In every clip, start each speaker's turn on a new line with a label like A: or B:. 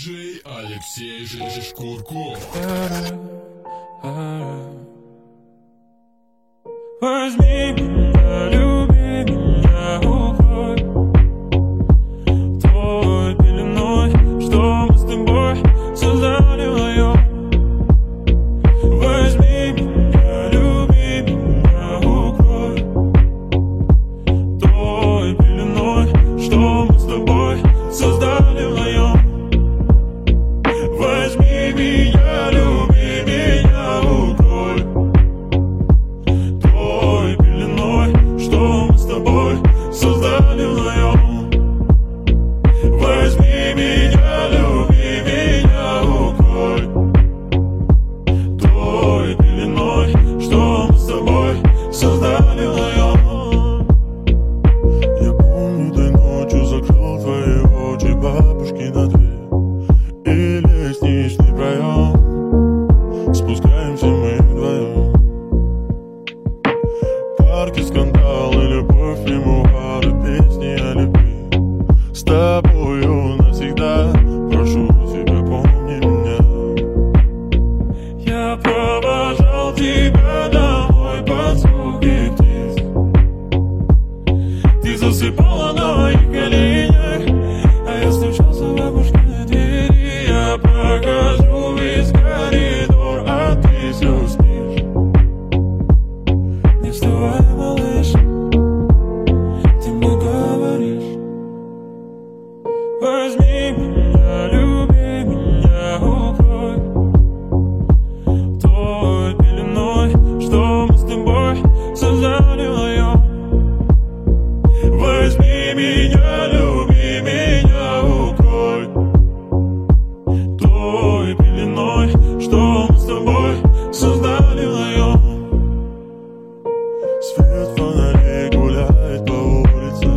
A: Диджей Алексей Шкурков.
B: Возьми меня, люби меня, укрой той пеленой, что мы с тобой создали вдвоем. Возьми меня, люби меня, укрой той пеленой, что мы с тобой создали вдвоем. Возьми меня, люби меня, укрой той пеленой, что мы с тобой создали вдвоем. Возьми меня, люби меня, укрой той пеленой, что мы с тобой создали вдвоем. Я помню, той ночью закрыл твои очи, бабушки на дверь и лестничный проем. Спускаемся мы вдвоем. Парки, скандалы, любовь, мемуары, песни о любви. С тобою навсегда, прошу тебя, помни меня. Я провожал тебя домой под звуки птиц. Ты засыпала на моих коленях, а я стучался в бабушкиной двери. Я прохожу весь коридор, а ты все спишь. Не вставай, малыш, ты мне говоришь. Возьми меня, люби меня, укрой той пеленой, что мы с тобой создали вдвоем. Возьми меня, люби меня, укрой той пеленой, что мы с тобой создали вдвоем. Свет фонарей гуляет по улице.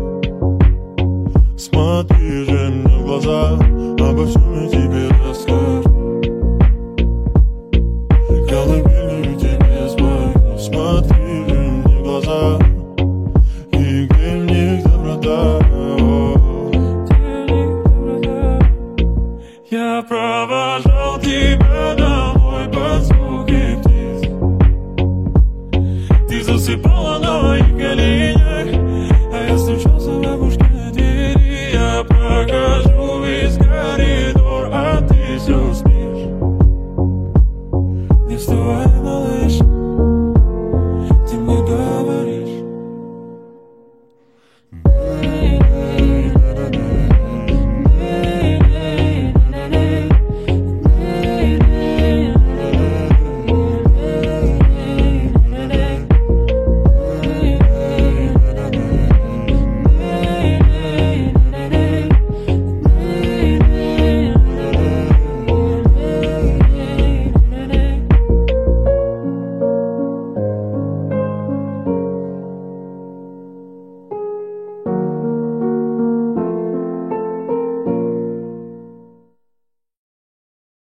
B: Смотри же мне в глаза, обо всем я тебе расскажу. Колыбельную тебе спою. Смотри же мне в глаза, и где в них доброта. Я провожал тебя домой под звуки птиц. Ты засыпала на моих коленях, а я стучался в бабушкиной двери. Я прохожу весь коридор, а ты все спишь. Не вставай, малыш, ты мне говоришь.